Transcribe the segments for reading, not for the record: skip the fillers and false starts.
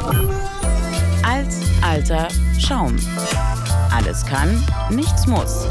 Alt, alter Schaum. Alles kann, nichts muss.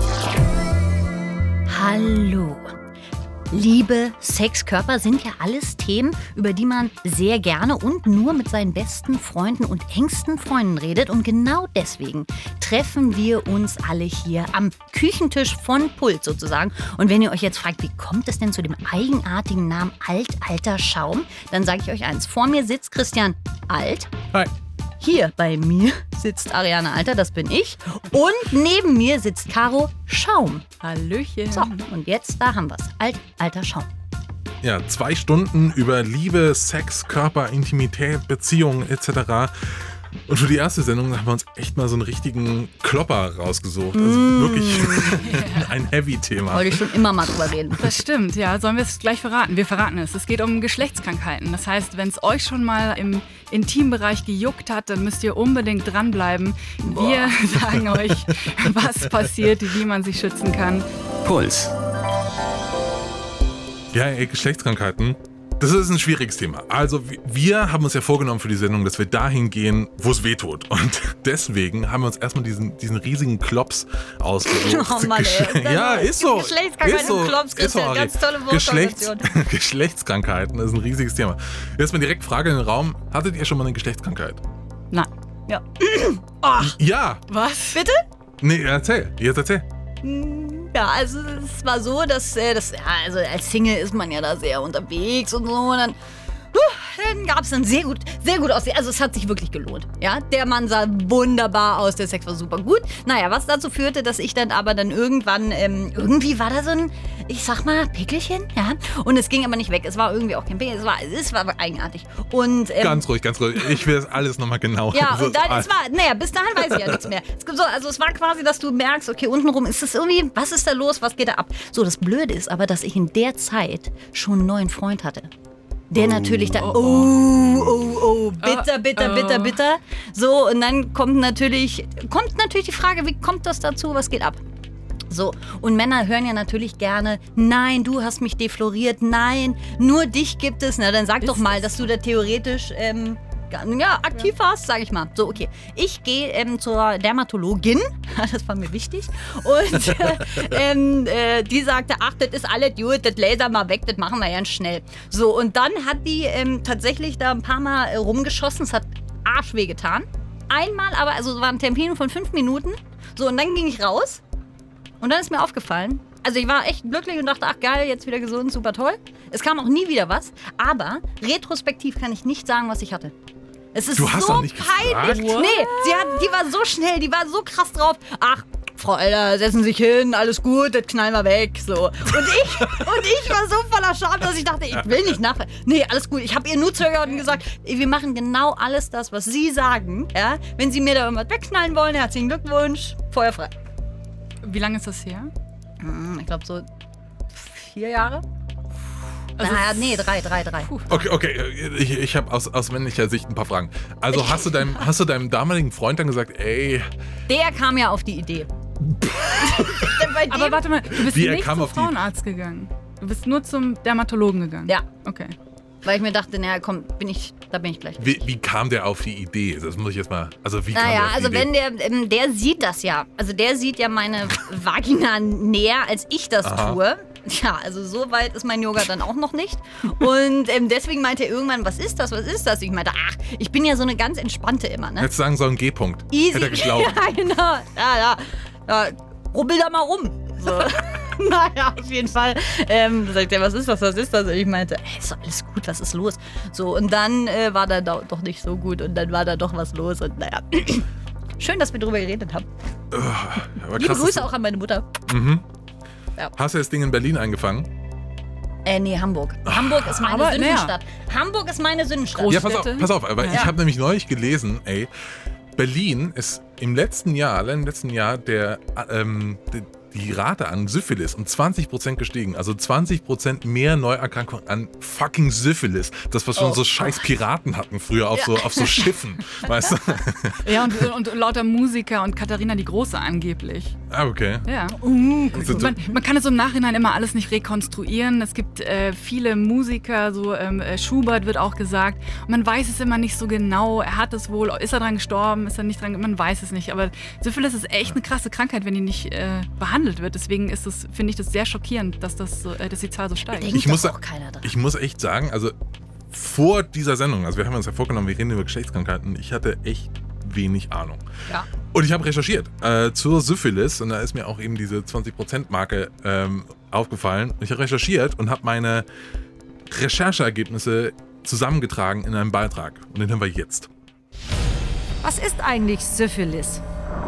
Hallo. Liebe, Sex, Körper sind ja alles Themen, über die man sehr gerne und nur mit seinen besten Freunden und engsten Freunden redet. Und genau deswegen treffen wir uns alle hier am Küchentisch von Puls sozusagen. Und wenn ihr euch jetzt fragt, wie kommt es denn zu dem eigenartigen Namen Alt, alter Schaum, dann sage ich euch eins. Vor mir sitzt Christian Alt. Hi. Hier bei mir sitzt Ariane Alter, das bin ich. Und neben mir sitzt Caro Schaum. Hallöchen. So, und jetzt, da haben wir es. Alt, alter Schaum. Ja, 2 Stunden über Liebe, Sex, Körper, Intimität, Beziehungen etc. Und für die erste Sendung haben wir uns echt mal so einen richtigen Klopper rausgesucht. Also wirklich ein Heavy-Thema. Wollte ich schon immer mal drüber reden. Das stimmt, ja. Sollen wir es gleich verraten? Wir verraten es. Es geht um Geschlechtskrankheiten. Das heißt, wenn es euch schon mal im Intimbereich gejuckt hat, dann müsst ihr unbedingt dranbleiben. Wir sagen euch, was passiert, wie man sich schützen kann. Puls. Ja, Geschlechtskrankheiten. Das ist ein schwieriges Thema. Also wir haben uns ja vorgenommen für die Sendung, dass wir dahin gehen, wo es weh tut. Und deswegen haben wir uns erstmal diesen riesigen Klops ausgesucht. Oh Mann, ey. Ja, ist so. Geschlechtskrankheiten und Klops, Christian, ganz tolle Wortkombination. Geschlechtskrankheiten ist ein riesiges Thema. Jetzt mal direkt Frage in den Raum. Hattet ihr schon mal eine Geschlechtskrankheit? Nein. Ja. Ja. Was? Bitte? Nee, erzähl. Jetzt erzähl. Ja, also es war so, dass also als Single ist man ja da sehr unterwegs und so. Und dann gab es dann sehr gut aussehen. Also es hat sich wirklich gelohnt. Ja, der Mann sah wunderbar aus, der Sex war super gut. Naja, was dazu führte, dass ich dann aber irgendwann, irgendwie war da so ein, ich sag mal, Pickelchen, ja. Und es ging aber nicht weg. Es war irgendwie auch kein Pickel, es war eigenartig. Und, Ganz ruhig. Ich will das alles nochmal genau. Ja, und dann, bis dahin weiß ich ja nichts mehr. Es war quasi, dass du merkst, okay, untenrum ist es irgendwie, was ist da los, was geht da ab? So, das Blöde ist aber, dass ich in der Zeit schon einen neuen Freund hatte. Der natürlich dann, bitter. So, und dann kommt natürlich die Frage, wie kommt das dazu, was geht ab? So, und Männer hören ja natürlich gerne, nein, du hast mich defloriert, nein, nur dich gibt es. Na, dann sag doch mal, dass du da theoretisch aktiv warst, sag ich mal. So, okay. Ich gehe zur Dermatologin, das war mir wichtig, und die sagte, ach, das ist alles gut, das laser mal weg, das machen wir ganz schnell. So, und dann hat die tatsächlich da ein paar Mal rumgeschossen, es hat arschweh getan. Einmal aber, also es war ein Termin von 5 Minuten, so, und dann ging ich raus und dann ist mir aufgefallen, also ich war echt glücklich und dachte, ach geil, jetzt wieder gesund, super toll. Es kam auch nie wieder was, aber retrospektiv kann ich nicht sagen, was ich hatte. Es ist du hast so doch nicht peinlich. gefragt? Nee, die war so schnell, die war so krass drauf. Ach, Frau Alter, setzen Sie sich hin, alles gut, das knallen wir weg. So. Und ich war so voller Scham, dass ich dachte, ich will nicht nachfragen. Nee, alles gut. Ich habe ihr nur zögert und gesagt, wir machen genau alles das, was Sie sagen. Ja? Wenn Sie mir da irgendwas wegknallen wollen, herzlichen Glückwunsch, feuerfrei. Wie lange ist das her? Ich glaube so 4 Jahre. Also nee, 3. Okay, ich habe aus männlicher Sicht ein paar Fragen. Also hast du deinem damaligen Freund dann gesagt, ey... Der kam ja auf die Idee. Aber warte mal, du bist Wie, nicht kam zum auf die- Frauenarzt gegangen. Du bist nur zum Dermatologen gegangen. Ja. Okay. Weil ich mir dachte, naja, komm, da bin ich gleich. Wie kam der auf die Idee? Das muss ich jetzt mal... Also wie kam der Naja, auf die also Idee? wenn der sieht das ja. Also der sieht ja meine Vagina näher, als ich das tue. Ja, also so weit ist mein Yoga dann auch noch nicht. Und deswegen meinte er irgendwann, was ist das? Ich meinte, ach, ich bin ja so eine ganz entspannte immer, ne? Hättest sagen sollen G-Punkt. Easy. Hätte er geglaubt. Ja, genau. Ja. Rubbel da mal rum. So. Naja, auf jeden Fall. Sagt er, was ist das? Und ich meinte, ist doch alles gut, was ist los? So, und dann war da doch nicht so gut und dann war da doch was los und naja. Schön, dass wir drüber geredet haben. Aber Liebe krass, Grüße auch an meine Mutter. Hast du das Ding in Berlin eingefangen? Nee, Hamburg. Hamburg ist meine aber Sündenstadt. Hamburg ist meine Sündenstadt. Ja, Großstädte? pass auf, aber ich habe nämlich neulich gelesen, die Rate an Syphilis um 20% gestiegen. Also 20% mehr Neuerkrankungen an fucking Syphilis. Das, was schon so scheiß Piraten hatten früher auf so Schiffen. Weißt du? Ja, und lauter Musiker und Katharina die Große angeblich. Ah, okay. Ja. Man kann es im Nachhinein immer alles nicht rekonstruieren. Es gibt viele Musiker, so Schubert wird auch gesagt. Und man weiß es immer nicht so genau. Er hat es wohl, ist er dran gestorben, ist er nicht dran, man weiß es nicht. Aber Syphilis ist echt eine krasse Krankheit, wenn die nicht behandelt wird. Deswegen finde ich das sehr schockierend, dass die Zahl so steigt. Ich muss echt sagen, also vor dieser Sendung, also wir haben uns ja vorgenommen, wir reden über Geschlechtskrankheiten, ich hatte echt wenig Ahnung. Ja. Und ich habe recherchiert zur Syphilis und da ist mir auch eben diese 20%-Marke aufgefallen. Ich habe recherchiert und habe meine Rechercheergebnisse zusammengetragen in einem Beitrag. Und den hören wir jetzt. Was ist eigentlich Syphilis?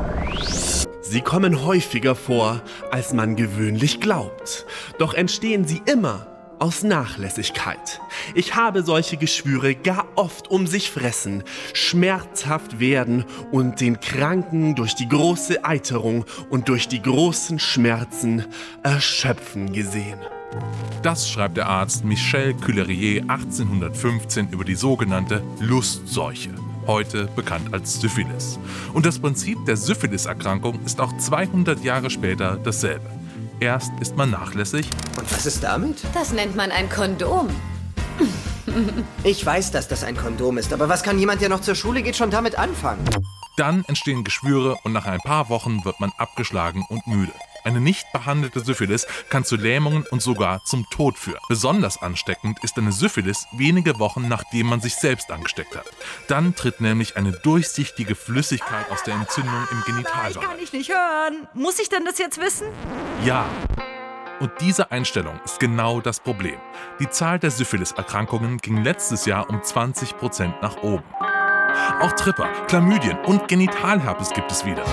Sie kommen häufiger vor, als man gewöhnlich glaubt. Doch entstehen sie immer aus Nachlässigkeit. Ich habe solche Geschwüre gar oft um sich fressen, schmerzhaft werden und den Kranken durch die große Eiterung und durch die großen Schmerzen erschöpfen gesehen. Das schreibt der Arzt Michel Cullerier 1815 über die sogenannte Lustseuche, heute bekannt als Syphilis. Und das Prinzip der Syphilis-Erkrankung ist auch 200 Jahre später dasselbe. Erst ist man nachlässig. Und was ist damit? Das nennt man ein Kondom. Ich weiß, dass das ein Kondom ist, aber was kann jemand, der noch zur Schule geht, schon damit anfangen? Dann entstehen Geschwüre und nach ein paar Wochen wird man abgeschlagen und müde. Eine nicht behandelte Syphilis kann zu Lähmungen und sogar zum Tod führen. Besonders ansteckend ist eine Syphilis wenige Wochen, nachdem man sich selbst angesteckt hat. Dann tritt nämlich eine durchsichtige Flüssigkeit aus der Entzündung im Genitalbereich. Kann ich nicht hören. Muss ich denn das jetzt wissen? Ja. Und diese Einstellung ist genau das Problem. Die Zahl der Syphilis-Erkrankungen ging letztes Jahr um 20% nach oben. Auch Tripper, Chlamydien und Genitalherpes gibt es wieder.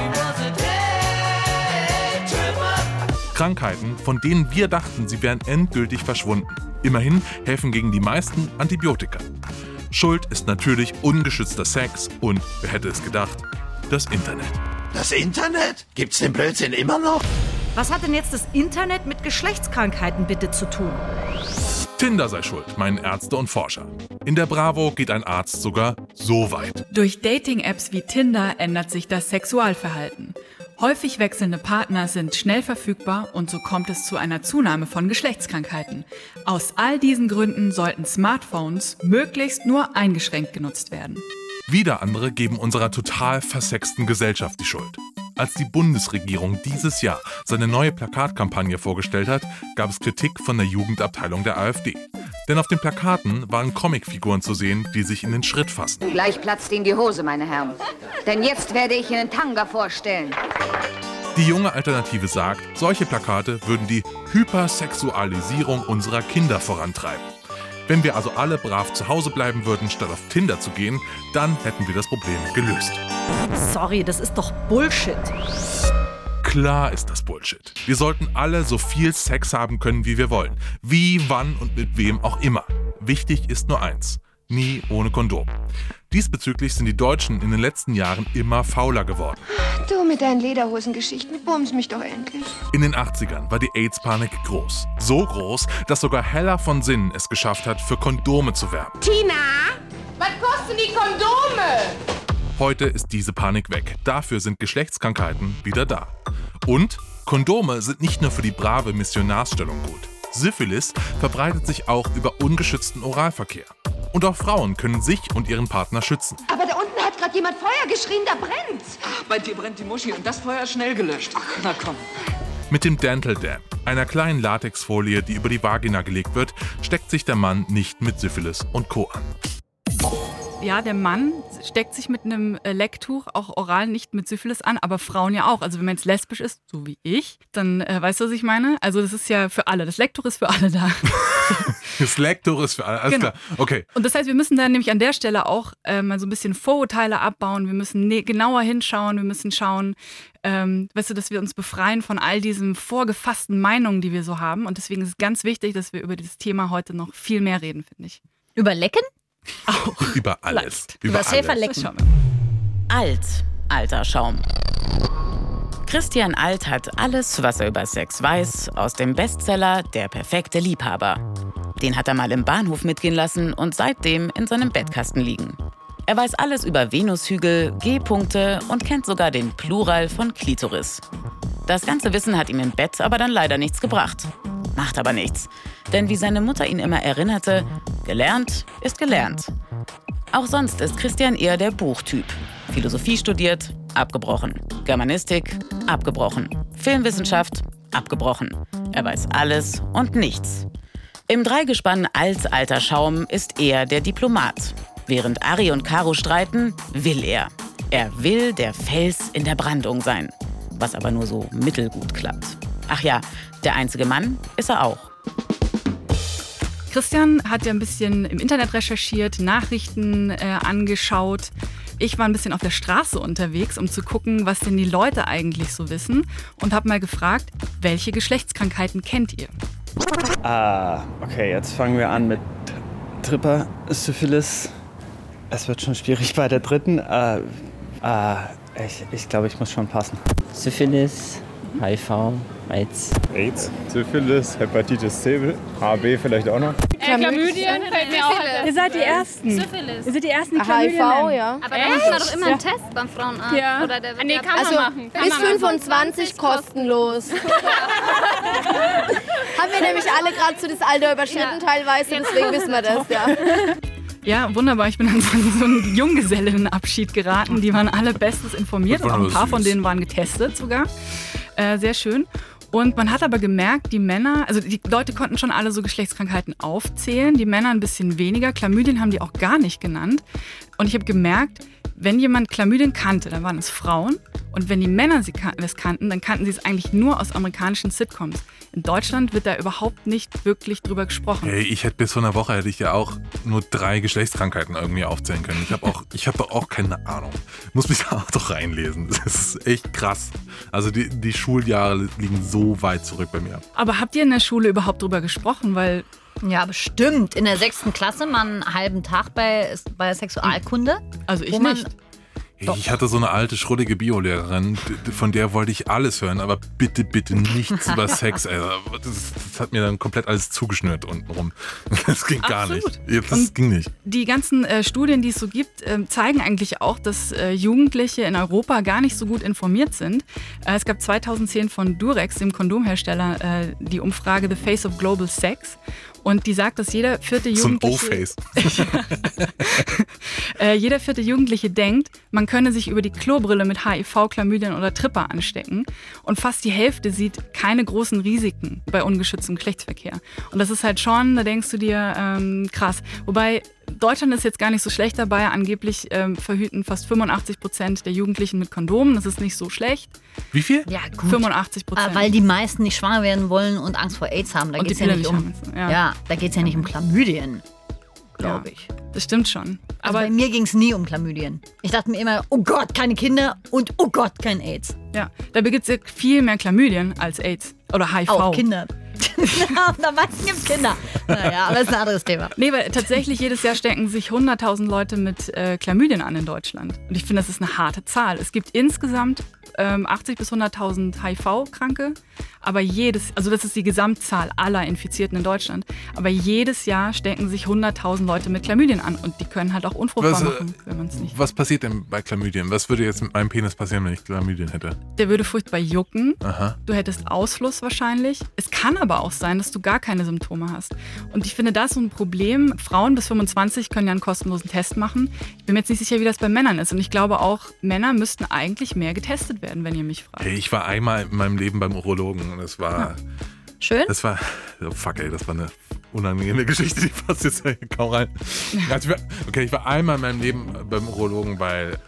Krankheiten, von denen wir dachten, sie wären endgültig verschwunden. Immerhin helfen gegen die meisten Antibiotika. Schuld ist natürlich ungeschützter Sex und, wer hätte es gedacht, das Internet. Das Internet? Gibt's den Blödsinn immer noch? Was hat denn jetzt das Internet mit Geschlechtskrankheiten bitte zu tun? Tinder sei schuld, meinen Ärzte und Forscher. In der Bravo geht ein Arzt sogar so weit. Durch Dating-Apps wie Tinder ändert sich das Sexualverhalten. Häufig wechselnde Partner sind schnell verfügbar und so kommt es zu einer Zunahme von Geschlechtskrankheiten. Aus all diesen Gründen sollten Smartphones möglichst nur eingeschränkt genutzt werden. Wieder andere geben unserer total versexten Gesellschaft die Schuld. Als die Bundesregierung dieses Jahr seine neue Plakatkampagne vorgestellt hat, gab es Kritik von der Jugendabteilung der AfD. Denn auf den Plakaten waren Comicfiguren zu sehen, die sich in den Schritt fassen. Gleich platzt Ihnen die Hose, meine Herren. Denn jetzt werde ich Ihnen Tanga vorstellen. Die junge Alternative sagt, solche Plakate würden die Hypersexualisierung unserer Kinder vorantreiben. Wenn wir also alle brav zu Hause bleiben würden, statt auf Tinder zu gehen, dann hätten wir das Problem gelöst. Sorry, das ist doch Bullshit. Klar ist das Bullshit. Wir sollten alle so viel Sex haben können, wie wir wollen. Wie, wann und mit wem auch immer. Wichtig ist nur eins: nie ohne Kondom. Diesbezüglich sind die Deutschen in den letzten Jahren immer fauler geworden. Du mit deinen Lederhosengeschichten, bums mich doch endlich. In den 80ern war die AIDS-Panik groß. So groß, dass sogar Hella von Sinnen es geschafft hat, für Kondome zu werben. Tina, was kosten die Kondome? Heute ist diese Panik weg. Dafür sind Geschlechtskrankheiten wieder da. Und Kondome sind nicht nur für die brave Missionarsstellung gut. Syphilis verbreitet sich auch über ungeschützten Oralverkehr. Und auch Frauen können sich und ihren Partner schützen. Aber da unten hat gerade jemand Feuer geschrien, da brennt. Bei dir brennt die Muschi und das Feuer ist schnell gelöscht. Ach, na komm. Mit dem Dental Dam, einer kleinen Latexfolie, die über die Vagina gelegt wird, steckt sich der Mann nicht mit Syphilis und Co. an. Ja, der Mann steckt sich mit einem Lecktuch auch oral nicht mit Syphilis an, aber Frauen ja auch. Also wenn man jetzt lesbisch ist, so wie ich, dann weißt du, was ich meine? Also das ist ja für alle. Das Lecktuch ist für alle da. Das Lecktuch ist für alle, alles klar. Okay. Und das heißt, wir müssen dann nämlich an der Stelle auch mal so ein bisschen Vorurteile abbauen. Wir müssen genauer hinschauen. Wir müssen schauen, weißt du, dass wir uns befreien von all diesen vorgefassten Meinungen, die wir so haben. Und deswegen ist es ganz wichtig, dass wir über dieses Thema heute noch viel mehr reden, finde ich. Über Lecken? Auch. Über alles. Über Safer alles. Lecken. Alter Schaum. Christian Alt hat alles, was er über Sex weiß, aus dem Bestseller Der perfekte Liebhaber. Den hat er mal im Bahnhof mitgehen lassen und seitdem in seinem Bettkasten liegen. Er weiß alles über Venushügel, G-Punkte und kennt sogar den Plural von Klitoris. Das ganze Wissen hat ihm im Bett aber dann leider nichts gebracht. Macht aber nichts, denn wie seine Mutter ihn immer erinnerte, gelernt ist gelernt. Auch sonst ist Christian eher der Buchtyp. Philosophie studiert, abgebrochen. Germanistik, abgebrochen. Filmwissenschaft, abgebrochen. Er weiß alles und nichts. Im Dreigespann Alt, alter Schaum ist er der Diplomat. Während Ari und Caro streiten, will er. Er will der Fels in der Brandung sein. Was aber nur so mittelgut klappt. Ach ja, der einzige Mann ist er auch. Christian hat ja ein bisschen im Internet recherchiert, Nachrichten angeschaut. Ich war ein bisschen auf der Straße unterwegs, um zu gucken, was denn die Leute eigentlich so wissen. Und habe mal gefragt, welche Geschlechtskrankheiten kennt ihr? Okay, jetzt fangen wir an mit Tripper, Syphilis. Es wird schon schwierig bei der dritten. Ich glaube, ich muss schon passen. Syphilis, HIV, AIDS. AIDS, Syphilis, Hepatitis C, HB vielleicht auch noch. Chlamydien fällt mir auch. Ihr seid die Ersten. Syphilis. Ihr seid die Ersten, die Chlamydien HIV, ja. nennen. Aber da macht man doch immer einen Test beim Frauenarzt. Ja. Oder der Nee, kann man machen. Bis 25 kostenlos. Haben wir nämlich alle gerade so das Alter überschritten teilweise, deswegen wissen wir das, ja. Ja, wunderbar. Ich bin an so einen Junggesellinnenabschied geraten. Die waren alle bestens informiert und auch ein paar von denen waren getestet sogar. Sehr schön. Und man hat aber gemerkt, die Männer, also die Leute konnten schon alle so Geschlechtskrankheiten aufzählen, die Männer ein bisschen weniger. Chlamydien haben die auch gar nicht genannt. Und ich habe gemerkt, wenn jemand Chlamydien kannte, dann waren es Frauen. Und wenn die Männer es kannten, dann kannten sie es eigentlich nur aus amerikanischen Sitcoms. In Deutschland wird da überhaupt nicht wirklich drüber gesprochen. Hey, bis vor einer Woche hätte ich ja auch nur 3 Geschlechtskrankheiten irgendwie aufzählen können. Ich habe auch keine Ahnung. Muss mich da auch doch reinlesen. Das ist echt krass. Also die Schuljahre liegen so weit zurück bei mir. Aber habt ihr in der Schule überhaupt drüber gesprochen? Weil ja, bestimmt. In der 6. Klasse mal einen halben Tag bei Sexualkunde. Also ich nicht. Ich hatte so eine alte, schrullige Biolehrerin, von der wollte ich alles hören, aber bitte, bitte nichts über Sex. Das hat mir dann komplett alles zugeschnürt untenrum. Das ging gar nicht. Das ging nicht. Die ganzen Studien, die es so gibt, zeigen eigentlich auch, dass Jugendliche in Europa gar nicht so gut informiert sind. Es gab 2010 von Durex, dem Kondomhersteller, die Umfrage The Face of Global Sex. Und die sagt, dass jeder vierte Jugendliche, so jeder vierte Jugendliche denkt, man könne sich über die Klobrille mit HIV, Chlamydien oder Tripper anstecken. Und fast die Hälfte sieht keine großen Risiken bei ungeschütztem Geschlechtsverkehr. Und das ist halt schon, da denkst du dir, krass. Wobei Deutschland ist jetzt gar nicht so schlecht dabei. Angeblich verhüten fast 85% der Jugendlichen mit Kondomen. Das ist nicht so schlecht. Wie viel? Ja, gut. 85%. Weil die meisten nicht schwanger werden wollen und Angst vor AIDS haben. Da geht es ja nicht um. Da geht es ja nicht um Chlamydien, glaube ich. Das stimmt schon. Aber bei mir ging es nie um Chlamydien. Ich dachte mir immer, oh Gott, keine Kinder und oh Gott, kein AIDS. Ja, dabei gibt es ja viel mehr Chlamydien als AIDS oder HIV. Auch Kinder. Am meisten gibt es Kinder. Naja, aber das ist ein anderes Thema. Nee, weil tatsächlich jedes Jahr stecken sich 100.000 Leute mit Chlamydien an in Deutschland. Und ich finde, das ist eine harte Zahl. Es gibt insgesamt 80.000 bis 100.000 HIV-Kranke, aber also das ist die Gesamtzahl aller Infizierten in Deutschland. Aber jedes Jahr stecken sich 100.000 Leute mit Chlamydien an und die können halt auch unfruchtbar machen, wenn man es nicht. Was passiert denn bei Chlamydien? Was würde jetzt mit meinem Penis passieren, wenn ich Chlamydien hätte? Der würde furchtbar jucken. Aha. Du hättest Ausfluss wahrscheinlich. Es kann aber auch sein, dass du gar keine Symptome hast. Und ich finde, das ist so ein Problem. Frauen bis 25 können ja einen kostenlosen Test machen. Ich bin mir jetzt nicht sicher, wie das bei Männern ist. Und ich glaube auch, Männer müssten eigentlich mehr getestet werden, wenn ihr mich fragt. Hey, ich war einmal in meinem Leben beim Urologen und es war... Schön? Das war... Oh fuck, ey, das war eine unangenehme Geschichte, die passt jetzt kaum rein. Also, ich war einmal in meinem Leben beim Urologen, weil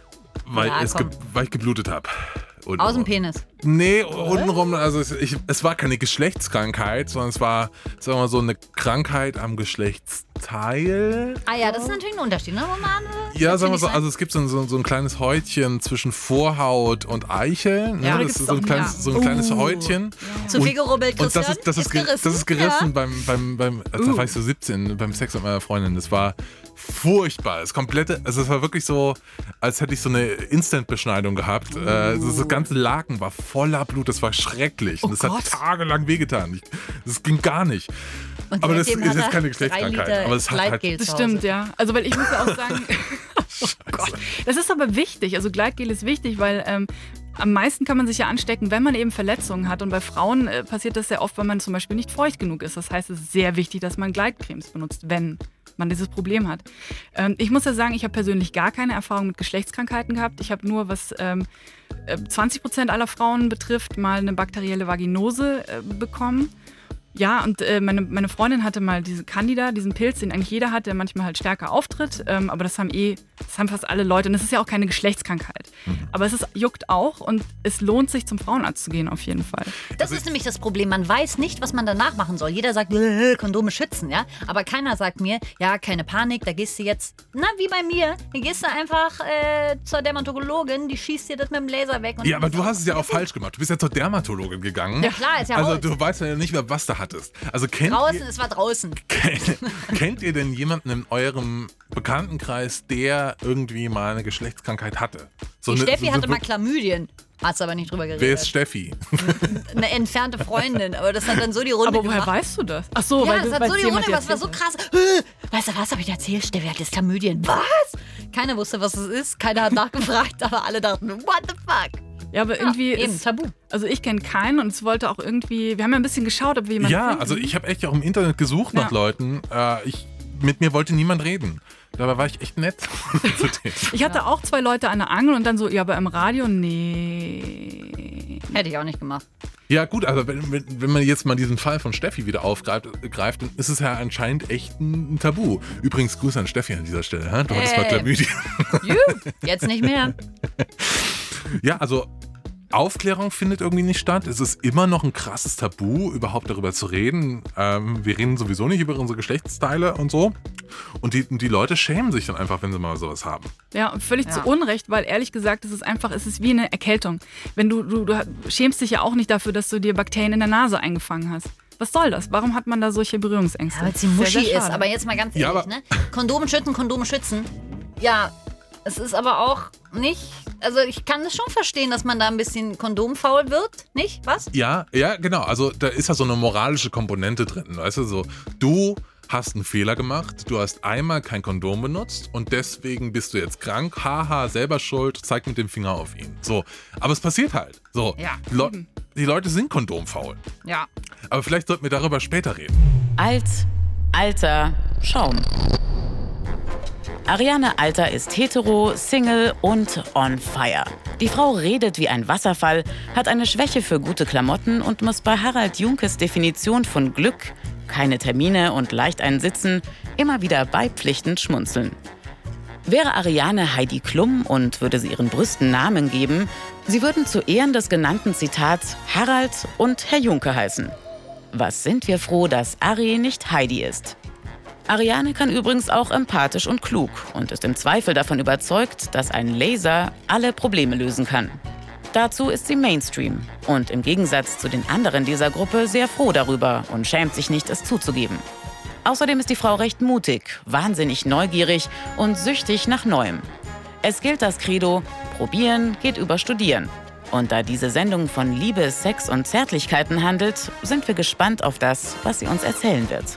ich geblutet habe. Aus dem Penis? Nee, untenrum, also es war keine Geschlechtskrankheit, sondern es war, sagen wir mal, so eine Krankheit am Geschlechtsteil. Ah ja, das ist natürlich ein Unterschied, ne? Ja, sagen wir so, also es gibt so ein kleines Häutchen zwischen Vorhaut und Eichel. Ne? Ja, das ist so ein kleines Häutchen. Zu viel gerubbelt, Christian? Und das ist gerissen ja. Da war ich so 17, beim Sex mit meiner Freundin. Das war furchtbar. Es war wirklich so, als hätte ich so eine Instant-Beschneidung gehabt. Das ganze Laken war voller Blut, das war schrecklich. Und das Gott. hat tagelang wehgetan. Das ging gar nicht. Und Aber das ist seitdem hat jetzt er keine 3 Geschlechtskrankheit. Liter Aber es hat halt Gleitgel Das zu Hause. stimmt, ja. Also, weil ich muss ja auch sagen, oh Gott, das ist aber wichtig. Also Gleitgel ist wichtig, weil am meisten kann man sich ja anstecken, wenn man eben Verletzungen hat. Und bei Frauen passiert das sehr oft, wenn man zum Beispiel nicht feucht genug ist. Das heißt, es ist sehr wichtig, dass man Gleitcremes benutzt, wenn man dieses Problem hat. Ich muss ja sagen, ich habe persönlich gar keine Erfahrung mit Geschlechtskrankheiten gehabt. Ich habe nur, was 20% aller Frauen betrifft, mal eine bakterielle Vaginose bekommen. Ja, und meine Freundin hatte mal diesen Candida, diesen Pilz, den eigentlich jeder hat, der manchmal halt stärker auftritt. Aber das haben fast alle Leute. Und das ist ja auch keine Geschlechtskrankheit. Aber juckt auch und es lohnt sich, zum Frauenarzt zu gehen, auf jeden Fall. Das ist nämlich das Problem. Man weiß nicht, was man danach machen soll. Jeder sagt, Kondome schützen, ja. Aber keiner sagt mir, ja, keine Panik, da gehst du jetzt, wie bei mir, da gehst du einfach zur Dermatologin, die schießt dir das mit dem Laser weg. Und ja, aber du hast es ja auch falsch gemacht. Du bist ja zur Dermatologin gegangen. Ja klar, ist ja Also Holz. du weißt ja nicht mehr, was du hattest. Also Es war draußen. kennt ihr denn jemanden in eurem Bekanntenkreis, der irgendwie mal eine Geschlechtskrankheit hatte? Die Steffi hatte mal Chlamydien. Hast aber nicht drüber geredet. Wer ist Steffi? Eine entfernte Freundin, aber das hat dann so die Runde Aber woher gemacht. weißt du das? Ach so, Ja, weil das hat so die Runde gemacht, das war so krass. Weißt du was, habe ich dir erzählt? Steffi hat jetzt Chlamydien. Was? Keiner wusste, was es ist. Keiner hat nachgefragt, aber alle dachten, what the fuck? Ja, aber irgendwie eben, ist Tabu. Also ich kenne keinen und es wollte auch irgendwie, wir haben ja ein bisschen geschaut, ob wir jemanden finden. Also ich habe echt auch im Internet gesucht nach Leuten. Mit mir wollte niemand reden. Dabei war ich echt nett. Ich hatte auch 2 Leute an der Angel und dann so, ja, aber im Radio, nee. Hätte ich auch nicht gemacht. Ja gut, also wenn man jetzt mal diesen Fall von Steffi wieder aufgreift, dann ist es ja anscheinend echt ein Tabu. Übrigens, Grüße an Steffi an dieser Stelle. Du hattest mal Chlamydien. Jetzt nicht mehr. Ja, also Aufklärung findet irgendwie nicht statt. Es ist immer noch ein krasses Tabu, überhaupt darüber zu reden. Wir reden sowieso nicht über unsere Geschlechtsteile und so. Und die Leute schämen sich dann einfach, wenn sie mal sowas haben. Ja, und völlig zu Unrecht, weil ehrlich gesagt, es ist wie eine Erkältung. Wenn du schämst dich ja auch nicht dafür, dass du dir Bakterien in der Nase eingefangen hast. Was soll das? Warum hat man da solche Berührungsängste? Ja, weil es die Muschi sehr, sehr ist. schade. Aber jetzt mal ganz ehrlich, Ja, ne? Kondome schützen. Ja, es ist aber auch nicht... Also ich kann es schon verstehen, dass man da ein bisschen kondomfaul wird, nicht? Was? Ja, genau. Also da ist ja so eine moralische Komponente drin. Weißt du, so, du hast einen Fehler gemacht, du hast einmal kein Kondom benutzt und deswegen bist du jetzt krank. Haha, selber schuld, zeig mit dem Finger auf ihn. So, aber es passiert halt. So, Ja. Die Leute sind kondomfaul. Ja. Aber vielleicht sollten wir darüber später reden. Alter Schaum. Ariane Alter ist hetero, Single und on fire. Die Frau redet wie ein Wasserfall, hat eine Schwäche für gute Klamotten und muss bei Harald Junkes Definition von Glück, keine Termine und leicht einsitzen, immer wieder beipflichtend schmunzeln. Wäre Ariane Heidi Klum und würde sie ihren Brüsten Namen geben, sie würden zu Ehren des genannten Zitats Harald und Herr Junke heißen. Was sind wir froh, dass Ari nicht Heidi ist. Ariane kann übrigens auch empathisch und klug und ist im Zweifel davon überzeugt, dass ein Laser alle Probleme lösen kann. Dazu ist sie Mainstream und im Gegensatz zu den anderen dieser Gruppe sehr froh darüber und schämt sich nicht, es zuzugeben. Außerdem ist die Frau recht mutig, wahnsinnig neugierig und süchtig nach Neuem. Es gilt das Credo, probieren geht über studieren. Und da diese Sendung von Liebe, Sex und Zärtlichkeiten handelt, sind wir gespannt auf das, was sie uns erzählen wird.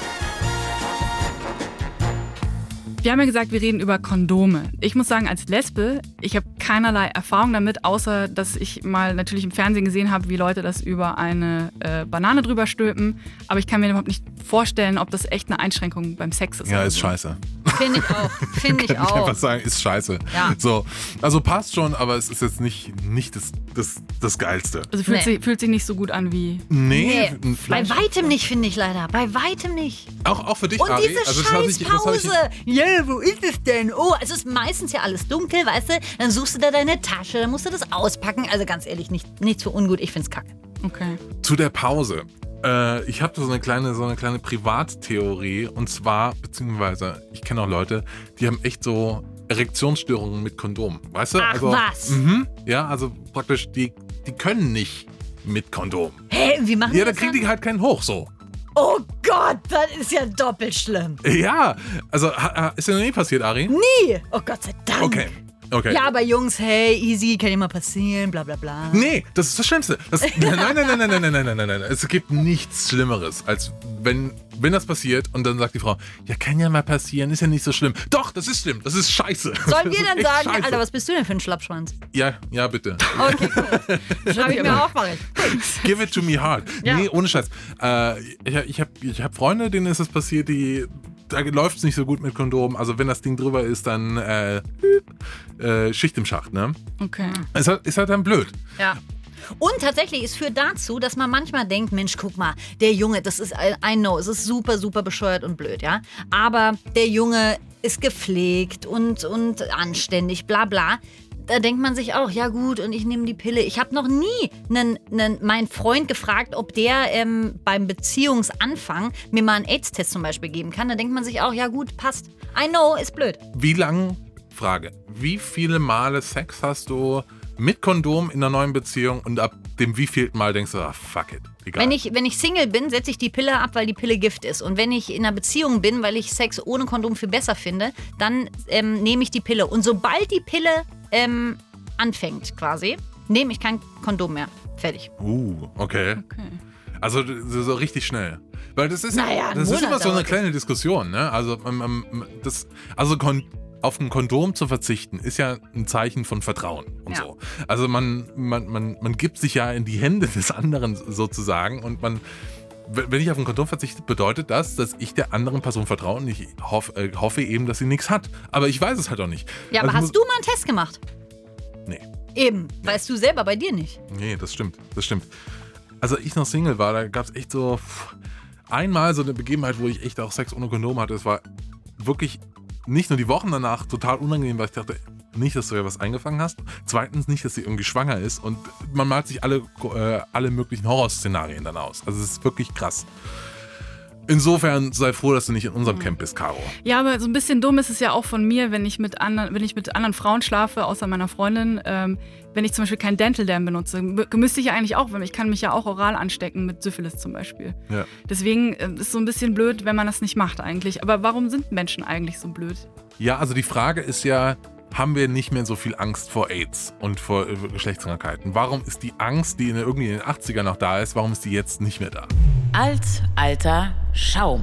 Wir haben ja gesagt, wir reden über Kondome. Ich muss sagen, als Lesbe, ich habe keinerlei Erfahrung damit, außer dass ich mal natürlich im Fernsehen gesehen habe, wie Leute das über eine Banane drüber stülpen. Aber ich kann mir überhaupt nicht vorstellen, ob das echt eine Einschränkung beim Sex ist. Ja, oder ist so. scheiße. Finde ich auch. Finde ich Kann ich einfach auch. sagen, ist scheiße. Ja. So, also passt schon, aber es ist jetzt nicht das Geilste. Also fühlt sich nicht so gut an wie... Nee, Bei weitem nicht, finde ich leider. Bei weitem nicht. Auch für dich, Und Ari. diese Also das hab ich- das hab ich- Scheißpause. Ja, wo ist es denn? Oh, es ist meistens ja alles dunkel, weißt du? Dann suchst du da deine Tasche, dann musst du das auspacken. Also ganz ehrlich, nichts für ungut. Ich find's kacke. Okay. Zu der Pause. Ich habe so eine kleine Privattheorie und zwar, beziehungsweise, ich kenne auch Leute, die haben echt so Erektionsstörungen mit Kondom. Weißt du? Ach, also, was? Ja, also praktisch, die können nicht mit Kondom. Hä, wie machen Ja, die dann das kriegen die halt keinen hoch so. Oh Gott, das ist ja doppelt schlimm. Ja, also ist dir noch nie passiert, Ari? Nie. Oh Gott sei Dank. Okay. Okay. Ja, aber Jungs, hey, easy, kann immer passieren, bla bla bla. Nee, das ist das Schlimmste. Nein. Es gibt nichts Schlimmeres, als wenn das passiert und dann sagt die Frau, ja, kann ja mal passieren, ist ja nicht so schlimm. Doch, das ist schlimm, das ist scheiße. Sollen wir dann sagen, scheiße. Alter, was bist du denn für ein Schlappschwanz? Ja, bitte. Okay, gut. Schreibe ich mir auf, mach ich. Give it to me hard. Ja. Nee, ohne Scheiß. Ich hab Freunde, denen ist es passiert, da läuft es nicht so gut mit Kondom. Also wenn das Ding drüber ist, dann Schicht im Schacht, ne? Okay. Ist halt dann blöd. Ja. Und tatsächlich, es führt dazu, dass man manchmal denkt, Mensch, guck mal, der Junge, das ist, I know, es ist super, super bescheuert und blöd, ja. Aber der Junge ist gepflegt und anständig, bla bla. Da denkt man sich auch, ja gut, und ich nehme die Pille. Ich habe noch nie meinen Freund gefragt, ob der beim Beziehungsanfang mir mal einen AIDS-Test zum Beispiel geben kann. Da denkt man sich auch, ja gut, passt. I know, ist blöd. Wie viele Male Sex hast du mit Kondom in einer neuen Beziehung und ab dem wievielten Mal denkst du, fuck it, egal. Wenn ich Single bin, setze ich die Pille ab, weil die Pille Gift ist. Und wenn ich in einer Beziehung bin, weil ich Sex ohne Kondom viel besser finde, dann nehme ich die Pille. Und sobald die Pille anfängt quasi, nehme ich kein Kondom mehr. Fertig. Okay. Also so richtig schnell. Weil das ist das ist immer so eine kleine Diskussion, ne? Also auf ein Kondom zu verzichten, ist ja ein Zeichen von Vertrauen und so. Also man gibt sich ja in die Hände des anderen sozusagen und wenn ich auf ein Kondom verzichte, bedeutet das, dass ich der anderen Person vertraue und ich hoffe eben, dass sie nichts hat. Aber ich weiß es halt auch nicht. Ja, aber hast du mal einen Test gemacht? Nee. Eben, weißt du selber bei dir nicht. Nee, das stimmt. Also ich noch Single war, da gab es echt so einmal so eine Begebenheit, wo ich echt auch Sex ohne Kondom hatte. Es war wirklich nicht nur die Wochen danach total unangenehm, weil ich dachte, nicht, dass du ja was eingefangen hast. Zweitens nicht, dass sie irgendwie schwanger ist. Und man malt sich alle möglichen Horrorszenarien dann aus. Also es ist wirklich krass. Insofern sei froh, dass du nicht in unserem Camp bist, Caro. Ja, aber so ein bisschen dumm ist es ja auch von mir, wenn ich mit anderen Frauen schlafe, außer meiner Freundin, wenn ich zum Beispiel kein Dental Dam benutze. Müsste ich ja eigentlich auch, weil ich kann mich ja auch oral anstecken mit Syphilis zum Beispiel. Ja. Deswegen ist es so ein bisschen blöd, wenn man das nicht macht eigentlich. Aber warum sind Menschen eigentlich so blöd? Ja, also die Frage ist ja, haben wir nicht mehr so viel Angst vor AIDS und vor Geschlechtskrankheiten? Warum ist die Angst, die irgendwie in den 80ern noch da ist, warum ist die jetzt nicht mehr da? Alter Schaum.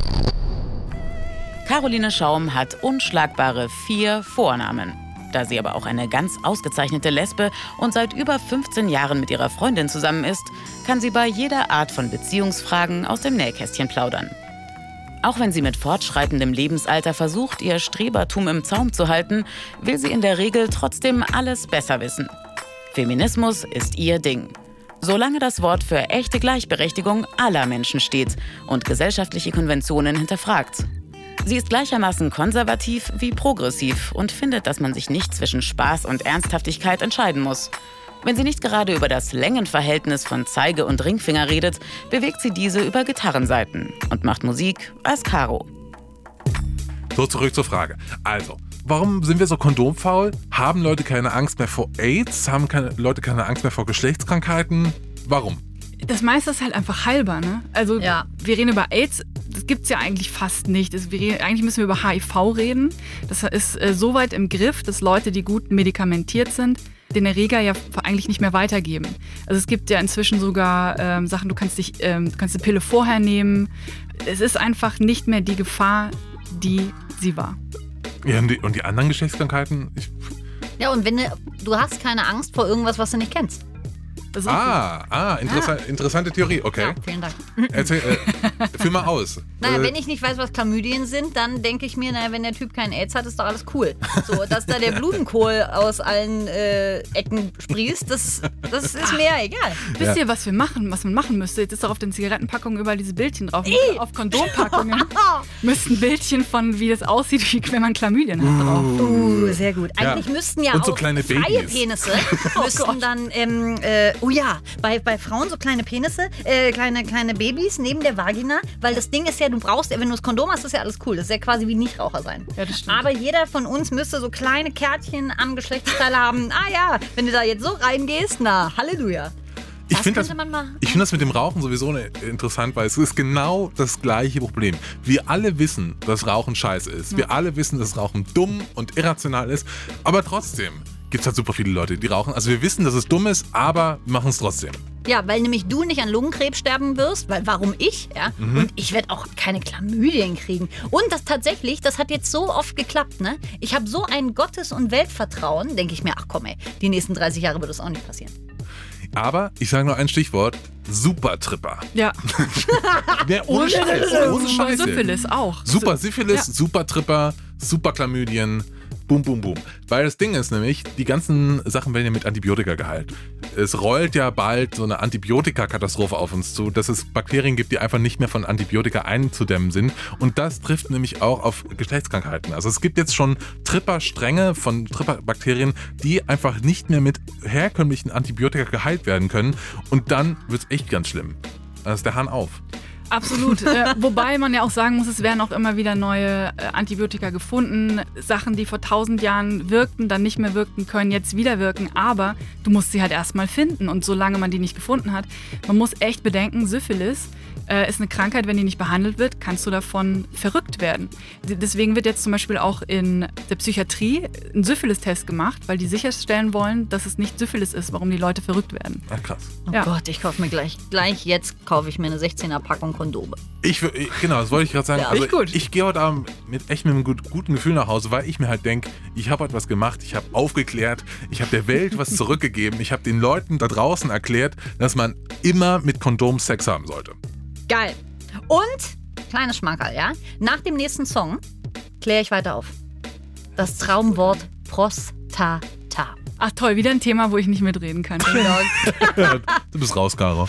Caroline Schaum hat unschlagbare 4 Vornamen. Da sie aber auch eine ganz ausgezeichnete Lesbe und seit über 15 Jahren mit ihrer Freundin zusammen ist, kann sie bei jeder Art von Beziehungsfragen aus dem Nähkästchen plaudern. Auch wenn sie mit fortschreitendem Lebensalter versucht, ihr Strebertum im Zaum zu halten, will sie in der Regel trotzdem alles besser wissen. Feminismus ist ihr Ding. Solange das Wort für echte Gleichberechtigung aller Menschen steht und gesellschaftliche Konventionen hinterfragt. Sie ist gleichermaßen konservativ wie progressiv und findet, dass man sich nicht zwischen Spaß und Ernsthaftigkeit entscheiden muss. Wenn sie nicht gerade über das Längenverhältnis von Zeige und Ringfinger redet, bewegt sie diese über Gitarrensaiten und macht Musik als Caro. So, zurück zur Frage. Also, warum sind wir so kondomfaul? Haben Leute keine Angst mehr vor AIDS? Haben Leute keine Angst mehr vor Geschlechtskrankheiten? Warum? Das meiste ist halt einfach heilbar, ne? Also, wir reden über AIDS, das gibt's ja eigentlich fast nicht. Eigentlich müssen wir über HIV reden. Das ist so weit im Griff, dass Leute, die gut medikamentiert sind, den Erreger ja eigentlich nicht mehr weitergeben. Also es gibt ja inzwischen sogar Sachen, du kannst die Pille vorher nehmen. Es ist einfach nicht mehr die Gefahr, die sie war. Ja, und die anderen Geschlechtskrankheiten? Ja, und du hast keine Angst vor irgendwas, was du nicht kennst. Interessante Theorie, okay. Ja, vielen Dank. Führ mal aus. Naja, wenn ich nicht weiß, was Chlamydien sind, dann denke ich mir, naja, wenn der Typ keinen AIDS hat, ist doch alles cool. So, dass da der Blumenkohl aus allen Ecken sprießt, das ist mir ja egal. Wisst ihr, was man machen müsste? Jetzt ist doch auf den Zigarettenpackungen überall diese Bildchen drauf. Auf Kondompackungen müssten Bildchen von, wie das aussieht, wenn man Chlamydien hat, drauf. Sehr gut. Eigentlich müssten ja und so auch kleine freie Babys. Penisse müssten dann bei Frauen so kleine Penisse, kleine Babys neben der Vagina, weil das Ding ist ja, du brauchst ja, wenn du das Kondom hast, ist ja alles cool. Das ist ja quasi wie Nichtraucher sein. Ja, das stimmt. Aber jeder von uns müsste so kleine Kärtchen am Geschlechtsteil haben. Ah ja, wenn du da jetzt so reingehst, na, Halleluja. Ich Das finde könnte man machen. Ich finde das mit dem Rauchen sowieso interessant, weil es ist genau das gleiche Problem. Wir alle wissen, dass Rauchen scheiße ist. Wir alle wissen, dass Rauchen dumm und irrational ist. Aber trotzdem gibt es halt super viele Leute, die rauchen. Also wir wissen, dass es dumm ist, aber machen es trotzdem. Ja, weil nämlich du nicht an Lungenkrebs sterben wirst, weil warum ich? Ja? Und ich werde auch keine Chlamydien kriegen. Und das tatsächlich, das hat jetzt so oft geklappt, ne? Ich habe so ein Gottes- und Weltvertrauen, denke ich mir, ach komm ey, die nächsten 30 Jahre wird das auch nicht passieren. Aber ich sage noch ein Stichwort: Supertripper. Ja. Ohne Scheiß. Ohne Scheiße. Syphilis auch. Super Syphilis, Ja. Supertripper, super Chlamydien. Boom, boom, boom. Weil das Ding ist nämlich, die ganzen Sachen werden ja mit Antibiotika geheilt. Es rollt ja bald so eine Antibiotika-Katastrophe auf uns zu, dass es Bakterien gibt, die einfach nicht mehr von Antibiotika einzudämmen sind. Und das trifft nämlich auch auf Geschlechtskrankheiten. Also es gibt jetzt schon Tripperstränge von Tripperbakterien, die einfach nicht mehr mit herkömmlichen Antibiotika geheilt werden können. Und dann wird es echt ganz schlimm. Dann ist der Hahn auf. Absolut. Wobei man ja auch sagen muss, es werden auch immer wieder neue Antibiotika gefunden. Sachen, die vor 1000 Jahren wirkten, dann nicht mehr wirkten, können jetzt wieder wirken. Aber du musst sie halt erstmal finden. Und solange man die nicht gefunden hat, man muss echt bedenken, Syphilis ist eine Krankheit, wenn die nicht behandelt wird, kannst du davon verrückt werden. Deswegen wird jetzt zum Beispiel auch in der Psychiatrie ein Syphilis-Test gemacht, weil die sicherstellen wollen, dass es nicht Syphilis ist, warum die Leute verrückt werden. Ach krass. Oh Gott, ich kaufe mir gleich jetzt kaufe ich mir eine 16er-Packung Kondome. Genau, das wollte ich gerade sagen. Ja, Also echt gut. ich gehe heute Abend mit einem guten Gefühl nach Hause, weil ich mir halt denke, ich habe etwas gemacht, ich habe aufgeklärt, ich habe der Welt was zurückgegeben, ich habe den Leuten da draußen erklärt, dass man immer mit Kondom Sex haben sollte. Geil. Und, kleines Schmankerl, ja? Nach dem nächsten Song kläre ich weiter auf. Das Traumwort Prostata. Ach toll, wieder ein Thema, wo ich nicht mitreden kann. Du bist raus, Caro.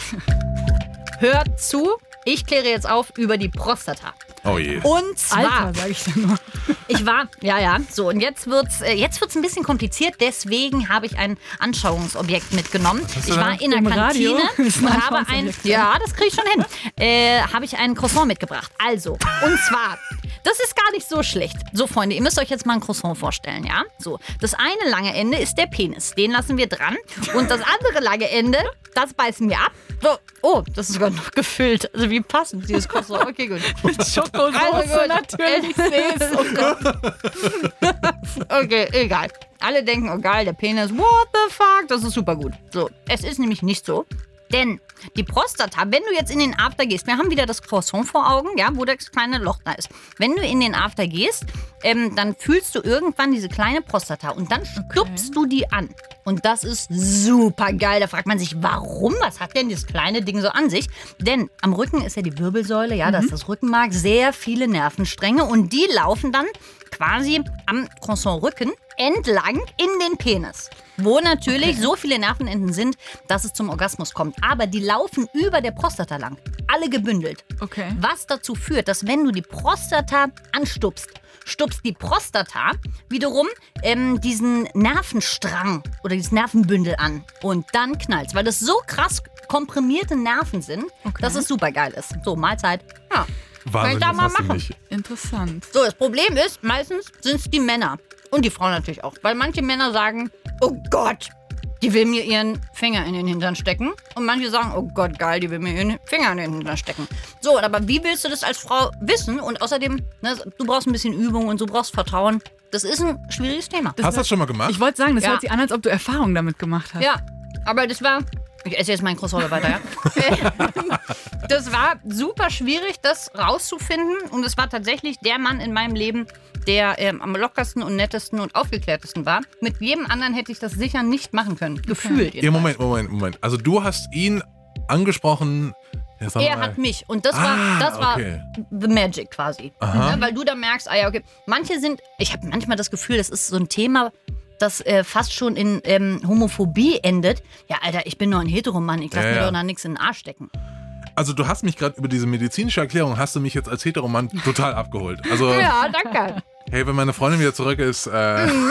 Hört zu, ich kläre jetzt auf über die Prostata. Oh je. Und zwar, Alter, sag ich dann nur. ich war, so und jetzt wird's ein bisschen kompliziert, deswegen habe ich ein Anschauungsobjekt mitgenommen. Ich war in der Im Kantine Radio? Ist ein und habe Anschauungsobjekt. ja, das kriege ich schon hin, habe ich ein Croissant mitgebracht. Also, und zwar, das ist gar nicht so schlecht. So, Freunde, ihr müsst euch jetzt mal ein Croissant vorstellen, ja? So, das eine lange Ende ist der Penis, den lassen wir dran und das andere lange Ende, das beißen wir ab. So, oh, das ist sogar noch gefüllt. Also wie passend dieses Croissant. Okay, gut. Mit Schokosoße Also gut. natürlich. Ich sehe es. Oh Gott. Okay, egal. Alle denken, oh geil, der Penis, what the fuck, das ist super gut. So, es ist nämlich nicht so. Denn die Prostata, wenn du jetzt in den After gehst, wir haben wieder das Croissant vor Augen, ja, wo das kleine Loch da ist. Wenn du in den After gehst, dann fühlst du irgendwann diese kleine Prostata und dann stupst du die an. Und das ist super geil. Da fragt man sich, warum? Was hat denn das kleine Ding so an sich? Denn am Rücken ist ja die Wirbelsäule, ja, das ist das Rückenmark, sehr viele Nervenstränge und die laufen dann quasi am Croissant-Rücken entlang in den Penis. Wo natürlich so viele Nervenenden sind, dass es zum Orgasmus kommt. Aber die laufen über der Prostata lang. Alle gebündelt. Okay. Was dazu führt, dass wenn du die Prostata anstupst, stupst die Prostata wiederum diesen Nervenstrang oder dieses Nervenbündel an. Und dann knallt's. Weil das so krass komprimierte Nerven sind, dass es super geil ist. So, Mahlzeit. Ja. Wahnsinn, da das mal hast du machen. nicht. Interessant. So, das Problem ist, meistens sind es die Männer. Und die Frauen natürlich auch. Weil manche Männer sagen, oh Gott, die will mir ihren Finger in den Hintern stecken. Und manche sagen, oh Gott, geil, die will mir ihren Finger in den Hintern stecken. So, aber wie willst du das als Frau wissen? Und außerdem, ne, du brauchst ein bisschen Übung und du brauchst Vertrauen. Das ist ein schwieriges Thema. Hast du das schon mal gemacht? Ich wollte sagen, das Ja. hört sich an, als ob du Erfahrung damit gemacht hast. Ja, aber das war... Ich esse jetzt meinen Croissant weiter, ja? Das war super schwierig, das rauszufinden. Und es war tatsächlich der Mann in meinem Leben, der am lockersten und nettesten und aufgeklärtesten war. Mit jedem anderen hätte ich das sicher nicht machen können. Gefühlt. Ja, Moment. Also du hast ihn angesprochen. Ja, sag Er mal. hat mich. Und das war okay. the magic quasi. Aha. Ja, weil du da merkst, ah ja, okay. Ich habe manchmal das Gefühl, das ist so ein Thema, das fast schon in Homophobie endet. Ja, Alter, ich bin nur ein Heteromann, ich lasse mir doch noch nichts in den Arsch stecken. Also du hast mich gerade über diese medizinische Erklärung, hast du mich jetzt als Heteromann total abgeholt. Also, Ja, danke. hey, wenn meine Freundin wieder zurück ist, gehen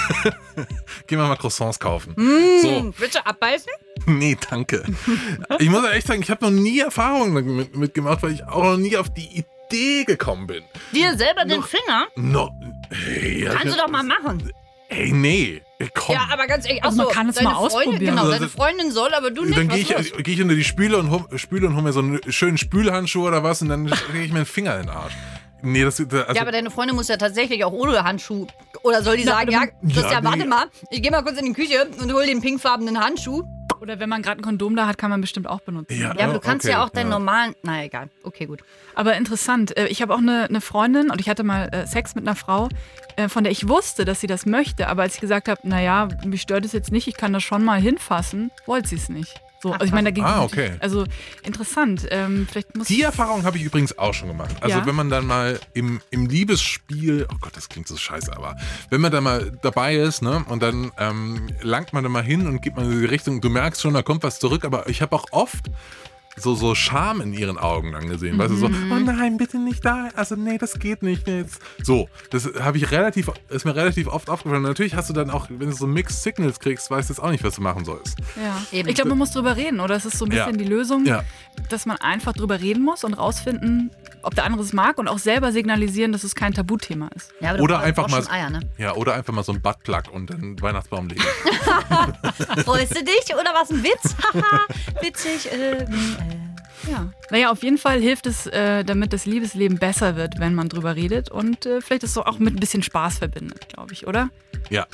wir mal Croissants kaufen. So. Willst du abbeißen? Nee, danke. Ich muss ja echt sagen, ich habe noch nie Erfahrungen damit mitgemacht, weil ich auch noch nie auf die Idee gekommen bin. Dir selber den Finger? Hey, Kannst du doch mal machen. Ey, nee. Komm. Ja, aber ganz ehrlich, Also man kann es mal ausprobieren. Genau, Also deine Freundin soll, aber du nicht. Dann Was gehe los? ich unter die Spüle und hol mir so einen schönen Spülhandschuh oder was und dann kriege ich mir einen Finger in den Arsch. Nee, also, Ja, aber deine Freundin muss ja tatsächlich auch ohne Handschuh. Oder soll die sagen, ja, Christian, warte mal, ich gehe mal kurz in die Küche und hol den pinkfarbenen Handschuh. Oder wenn man gerade ein Kondom da hat, kann man bestimmt auch benutzen. Ja, Ja, aber du kannst okay, ja auch deinen normalen. Na egal. Okay, gut. Aber interessant. Ich habe auch eine Freundin und ich hatte mal Sex mit einer Frau, von der ich wusste, dass sie das möchte. Aber als ich gesagt habe, naja, mich stört es jetzt nicht, ich kann das schon mal hinfassen, wollte sie es nicht. So, also ich meine, da ging okay. Also interessant. Vielleicht muss Die Erfahrung habe ich übrigens auch schon gemacht. Also Ja? wenn man dann mal im Liebesspiel, oh Gott, das klingt so scheiße, aber wenn man da mal dabei ist, ne, und dann langt man da mal hin und geht mal in die Richtung, du merkst schon, da kommt was zurück, aber ich habe auch oft so Scham in ihren Augen dann gesehen. Weißt du, so, oh nein, bitte nicht da. Also nee, das geht nicht jetzt. So, das ist mir relativ oft aufgefallen. Natürlich hast du dann auch, wenn du so Mixed Signals kriegst, weißt du jetzt auch nicht, was du machen sollst. Ja. Eben. Ich glaube, man muss drüber reden, oder? Das ist so ein bisschen die Lösung, Ja. dass man einfach drüber reden muss und rausfinden, ob der andere es mag und auch selber signalisieren, dass es kein Tabuthema ist. Ja, aber du Oder brauchst einfach auch mal, schon Eier, ne? ja, oder einfach mal so ein Buttplug und einen Weihnachtsbaum legen. Freust du dich oder was ein Witz? Haha, witzig. Ja. Naja, auf jeden Fall hilft es, damit das Liebesleben besser wird, wenn man drüber redet und vielleicht ist es auch mit ein bisschen Spaß verbindet, glaube ich, oder? Ja.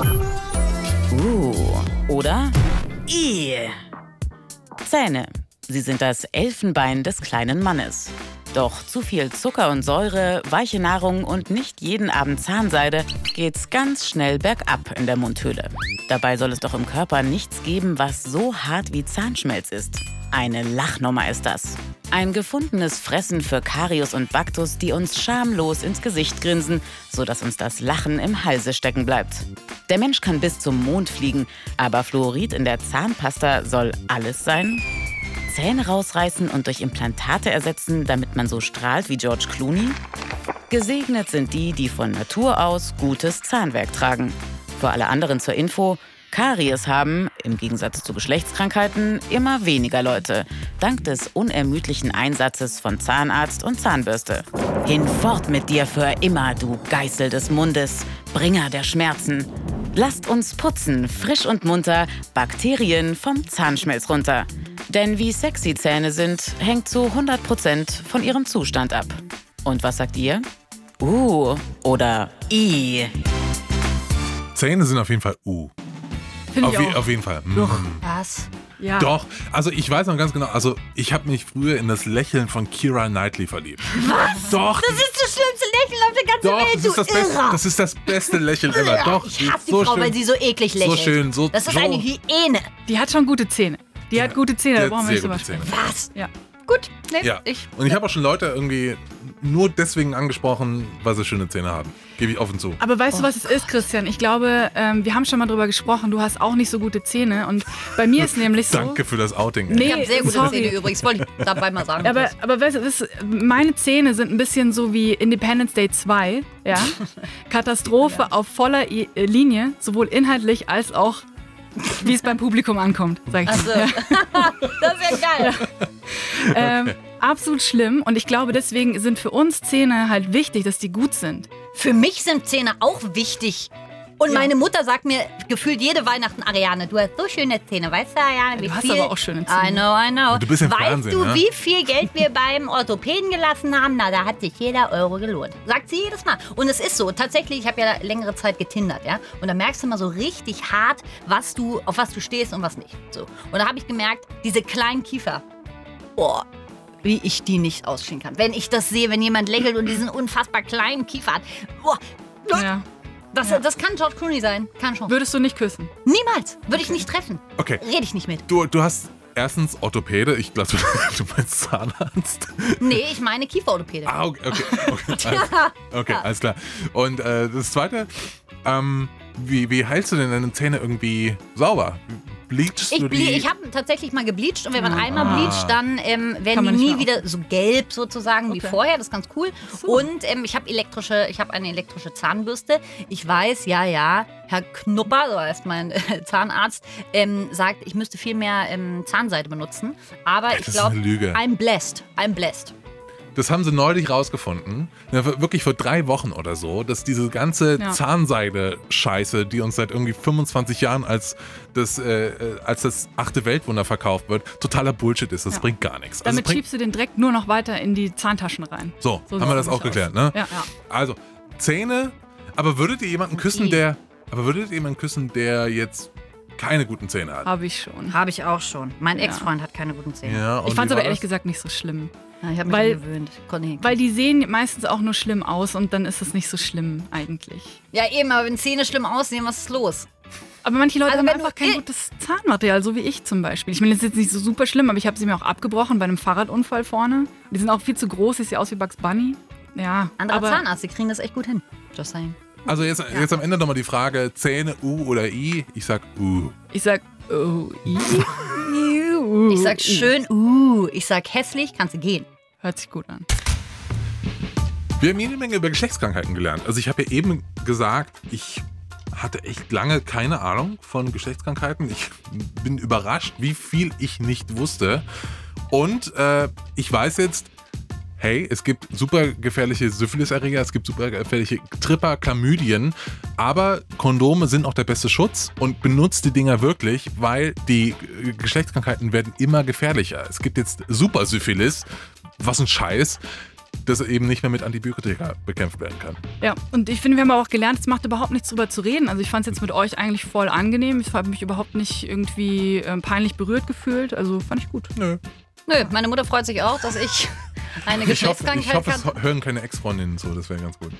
Oder? Zähne. Sie sind das Elfenbein des kleinen Mannes. Doch zu viel Zucker und Säure, weiche Nahrung und nicht jeden Abend Zahnseide geht's ganz schnell bergab in der Mundhöhle. Dabei soll es doch im Körper nichts geben, was so hart wie Zahnschmelz ist. Eine Lachnummer ist das. Ein gefundenes Fressen für Karius und Baktus, die uns schamlos ins Gesicht grinsen, sodass uns das Lachen im Halse stecken bleibt. Der Mensch kann bis zum Mond fliegen, aber Fluorid in der Zahnpasta soll alles sein? Zähne rausreißen und durch Implantate ersetzen, damit man so strahlt wie George Clooney? Gesegnet sind die, die von Natur aus gutes Zahnwerk tragen. Für alle anderen zur Info: Karies haben, im Gegensatz zu Geschlechtskrankheiten, immer weniger Leute, dank des unermüdlichen Einsatzes von Zahnarzt und Zahnbürste. Hinfort mit dir für immer, du Geißel des Mundes, Bringer der Schmerzen. Lasst uns putzen, frisch und munter, Bakterien vom Zahnschmelz runter. Denn wie sexy Zähne sind, hängt zu 100% von ihrem Zustand ab. Und was sagt ihr? Oder I? Zähne sind auf jeden Fall Finde ich auch. Auf jeden Fall. Was? Ja. Doch, also ich weiß noch ganz genau, also ich habe mich früher in das Lächeln von Keira Knightley verliebt. Was? Doch. Das ist das schlimmste Lächeln auf der ganzen Doch, Welt, das ist das beste Lächeln ever. Doch, ich hasse die so Frau, schön. weil sie so eklig lächelt. So schön, so Das ist eine Hyäne. Die hat schon gute Zähne. Die hat gute Zähne, da brauchen wir nicht sehr drüber gute Zähne. sprechen. Was? Ja. Gut, nee, Ja. Und ich habe auch schon Leute irgendwie nur deswegen angesprochen, weil sie schöne Zähne haben. Gebe ich offen zu. Aber weißt du, was es ist, Christian? Ich glaube, wir haben schon mal drüber gesprochen, du hast auch nicht so gute Zähne. Und bei mir ist nämlich so... Danke für das Outing. Nee, Ich habe sehr gute sorry. Zähne übrigens, wollte ich dabei mal sagen. Aber weißt du, meine Zähne sind ein bisschen so wie Independence Day 2. Ja? Katastrophe auf voller Linie, sowohl inhaltlich als auch, wie es beim Publikum ankommt, sag ich Ach so. mal. Das ist ja geil. Absolut schlimm. Und ich glaube, deswegen sind für uns Zähne halt wichtig, dass die gut sind. Für mich sind Zähne auch wichtig. Und meine Mutter sagt mir gefühlt jede Weihnachten, Ariane, du hast so schöne Zähne. Weißt du, Ariane, wie Du hast viel... aber auch schöne Zähne. I know. Du bist im weißt Fernsehen, du, ne? wie viel Geld wir beim Orthopäden gelassen haben? Na, da hat sich jeder Euro gelohnt. Sagt sie jedes Mal. Und es ist so. Tatsächlich, ich habe ja längere Zeit getindert, ja. Und da merkst du mal so richtig hart, auf was du stehst und was nicht. So. Und da habe ich gemerkt, diese kleinen Kiefer, boah, wie ich die nicht ausstehen kann. Wenn ich das sehe, wenn jemand lächelt und diesen unfassbar kleinen Kiefer hat, boah, Ja. das kann George Clooney sein. Keine Chance. Würdest du nicht küssen? Niemals. Würde ich nicht treffen. Okay. Rede ich nicht mit. Du hast erstens Orthopäde, ich glaube, du meinst Zahnarzt. Nee, ich meine Kieferorthopäde. Okay, alles klar. Und das Zweite, wie heilst du denn deine Zähne irgendwie sauber? Bleachst du die? Ich habe tatsächlich mal gebleacht und wenn man einmal bleacht, dann werden Kann man die nicht nie mehr wieder so gelb sozusagen wie vorher. Das ist ganz cool. Und ich habe eine elektrische Zahnbürste. Ich weiß, ja, Herr Knupper, so heißt mein Zahnarzt, sagt, ich müsste viel mehr Zahnseide benutzen. Aber ich Das ist glaube, eine Lüge. I'm blessed. Das haben sie neulich rausgefunden, wirklich vor 3 Wochen oder so, dass diese ganze Zahnseide-Scheiße, die uns seit irgendwie 25 Jahren als das 8. Weltwunder verkauft wird, totaler Bullshit ist. Das bringt gar nichts. Damit schiebst du den Dreck nur noch weiter in die Zahntaschen rein. So haben wir das auch geklärt, ne? Ja. Also, Zähne, aber würdet ihr jemanden küssen, der jetzt keine guten Zähne hat? Habe ich schon. Habe ich auch schon. Mein Ex-Freund hat keine guten Zähne. Ja, ich fand es aber ehrlich gesagt nicht so schlimm. Ja, ich habe mich gewöhnt. Weil die sehen meistens auch nur schlimm aus und dann ist es nicht so schlimm eigentlich. Ja eben, aber wenn Zähne schlimm aussehen, was ist los? Aber manche Leute haben einfach kein gutes Zahnmaterial, so wie ich zum Beispiel. Ich meine, das ist jetzt nicht so super schlimm, aber ich habe sie mir auch abgebrochen bei einem Fahrradunfall vorne. Die sind auch viel zu groß, ich sehe aus wie Bugs Bunny. Ja, Anderer Zahnarzt, die kriegen das echt gut hin. Just saying. Also jetzt am Ende nochmal die Frage, Zähne U oder I? Ich sag U. Ich sag I. Ich sag schön Ich sag hässlich, kannst du gehen. Hört sich gut an. Wir haben jede Menge über Geschlechtskrankheiten gelernt. Also ich habe ja eben gesagt, ich hatte echt lange keine Ahnung von Geschlechtskrankheiten. Ich bin überrascht, wie viel ich nicht wusste. Und ich weiß jetzt, hey, es gibt super gefährliche Syphiliserreger, es gibt super gefährliche Tripper, Chlamydien, aber Kondome sind auch der beste Schutz und benutzt die Dinger wirklich, weil die Geschlechtskrankheiten werden immer gefährlicher. Es gibt jetzt Super-Syphilis, was ein Scheiß, das eben nicht mehr mit Antibiotika bekämpft werden kann. Ja, und ich finde, wir haben auch gelernt, es macht überhaupt nichts drüber zu reden. Also ich fand es jetzt mit euch eigentlich voll angenehm. Ich habe mich überhaupt nicht irgendwie peinlich berührt gefühlt. Also fand ich gut. Nö, meine Mutter freut sich auch, dass ich eine Geschlechtskrankheit habe. Ich hoffe, es hören keine Ex-Freundinnen zu, das wäre ganz gut.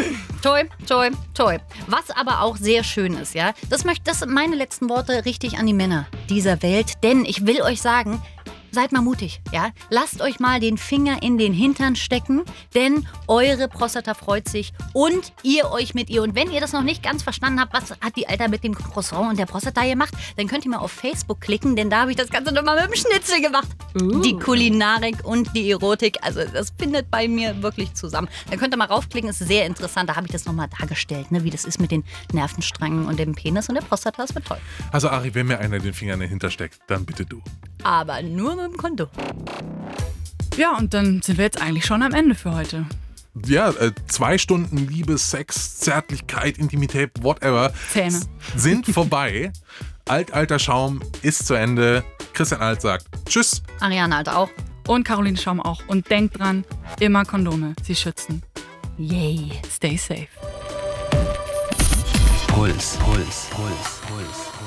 Toi. Was aber auch sehr schön ist, ja, das sind meine letzten Worte richtig an die Männer dieser Welt, denn ich will euch sagen, seid mal mutig, ja? Lasst euch mal den Finger in den Hintern stecken, denn eure Prostata freut sich und ihr euch mit ihr. Und wenn ihr das noch nicht ganz verstanden habt, was hat die Alter mit dem Croissant und der Prostata gemacht, dann könnt ihr mal auf Facebook klicken, denn da habe ich das Ganze nochmal mit dem Schnitzel gemacht. Die Kulinarik und die Erotik, also das findet bei mir wirklich zusammen. Dann könnt ihr mal raufklicken, ist sehr interessant. Da habe ich das nochmal dargestellt, ne? Wie das ist mit den Nervensträngen und dem Penis und der Prostata. Das wird toll. Also Ari, wenn mir einer den Finger in den Hintern steckt, dann bitte du. Aber nur mit dem Konto. Ja, und dann sind wir jetzt eigentlich schon am Ende für heute. Ja, 2 Stunden Liebe, Sex, Zärtlichkeit, Intimität, whatever. Zähne. Sind vorbei. Alter Schaum ist zu Ende. Christian Alt sagt Tschüss. Ariane Alt auch. Und Caroline Schaum auch. Und denkt dran, immer Kondome. Sie schützen. Yay. Stay safe. Puls.